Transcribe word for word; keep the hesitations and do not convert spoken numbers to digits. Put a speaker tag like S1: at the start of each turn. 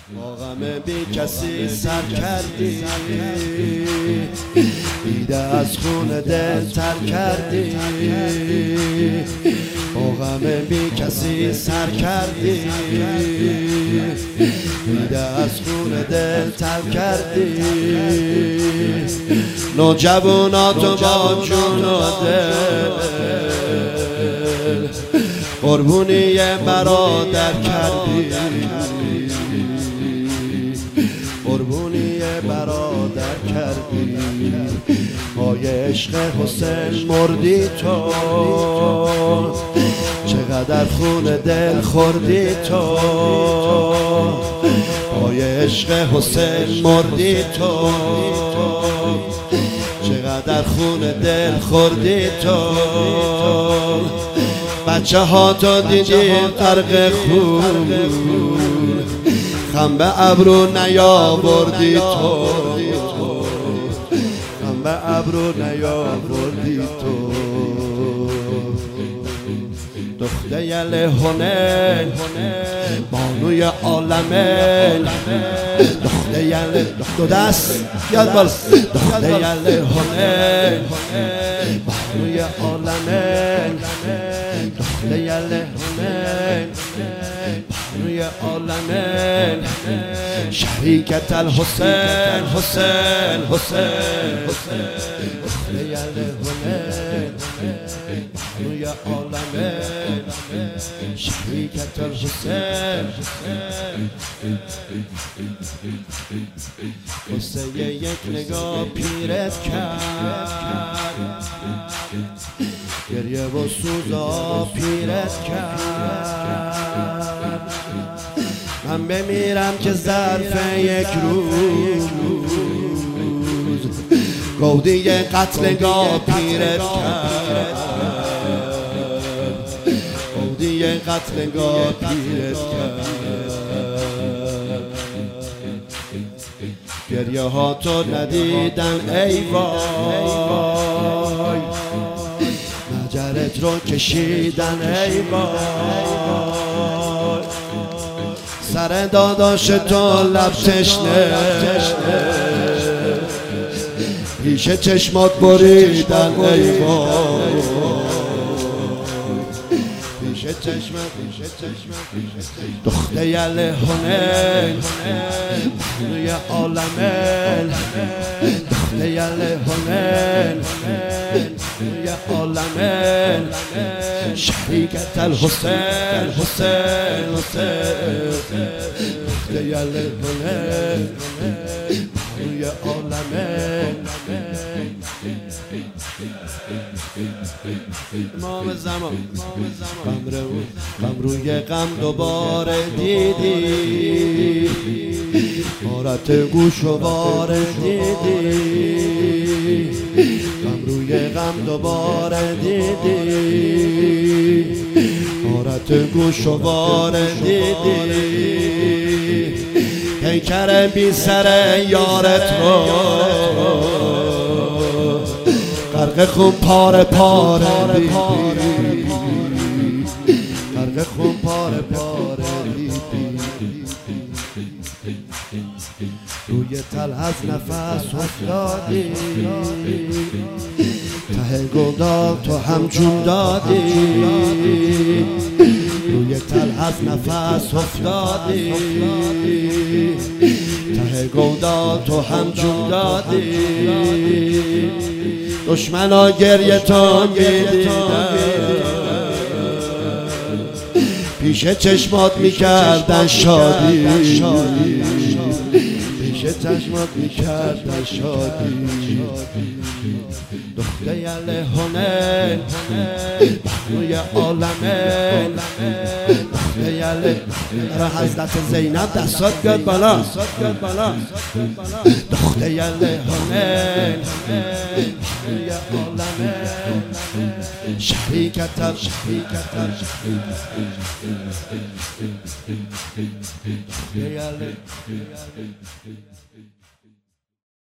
S1: با غم بی کسی سر کردی، دیده از خون دل تر کردی. با غم بی کسی سر کردی، دیده از خون دل تر کردی. نوجواناتو با جون و دل قربونی برادر کردی، قربونی برادر کردی. پای عشق حسین مردی تو، چقدر خون دل خوردی تو. پای عشق حسین مردی تو، چقدر خون دل خوردی تو. بچه ها تو دیدی غرق خون، خم به ابرو نیاوردی تو، خم به ابرو نیاوردی تو. دختر یل هنین بانوی عالمین، دختر یل دو دست یاد بالا. دختر یل هنین بانوی عالمین، دختر یل هنین بانوی عالمین. شریکت الحسین حسین حسین. دختر یل هنین بانوی عالمین، شریکت الحسین. حسین یک نگاه پیرت کرد، گریه و سوزا پیرت کرد. من بمیرم که ظرف یک روز، گودی قتلگاه پیرت کرد، گودی قتلگاه پیرت کرد. گریه ها تو ندیدن ای وای، مجرت رو کشیدن ای وای. سر داداش تو لب تشنه، پیش چشمات بریدن ای وای. پیش چشمات دختر یل هنین بانوی عالمین، دختر یل هنین بانوی عالمین. شریکت الحسین حسین حسین. دختر یل هنین بانوی عالمین. امام زمان غم روی غم دوباره دیدی، حارت گوشوار دیدی. غم روی غم دوباره دیدی، حارت گوشوار دیدی. پیکر بی سر یارت رو غرق خون پاره پاره دیدی، غرق خون پاره پاره دیدی. روی تل از نفس افتادی، ته گودال تو هم جون دادی. روی تل از نفس افتادی، ته گودال تو هم جون دادی. دشمنا گریه تو میدیدن، پیش چشمات میکردن شادی، پیش چشمات میکردن شادی. دختر یل هنین بانوی عالمین، دختر یل را حضرت زینب دستات بیاد بالا. دختر یل هنین بانوی عالمین، شریکت الشریکت الشریکت.